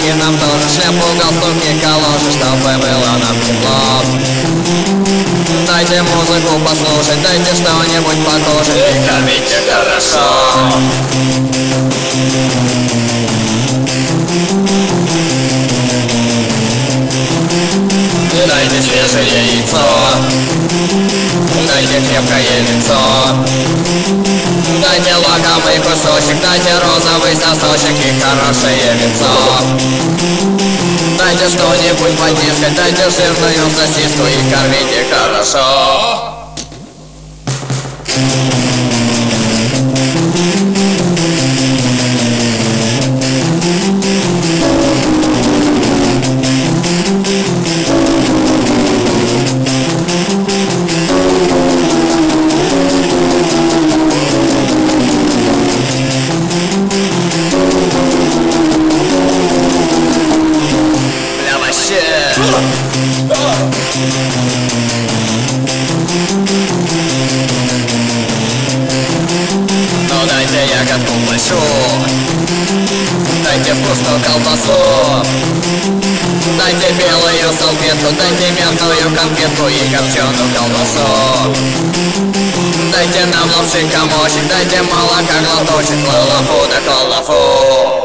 и нам тоже шляпу, галстук и калоши, чтобы было нам тепло. Дайте музыку послушать, дайте что-нибудь покушать и кормите хорошо. Дайте свежее яйцо, дайте крепкое лицо, дайте лакомый кусочек, дайте розовый сосочек и хорошее венцо. Дайте что-нибудь потискать, дайте жирную сосиску и кормите хорошо. Ну дайте ягодку большую, дайте вкусную колбасу, дайте белую салфетку, дайте мятную конфетку и копченую колбасу. Дайте нам лапши комочек, дайте молока глоточек, лалафу да коллафу.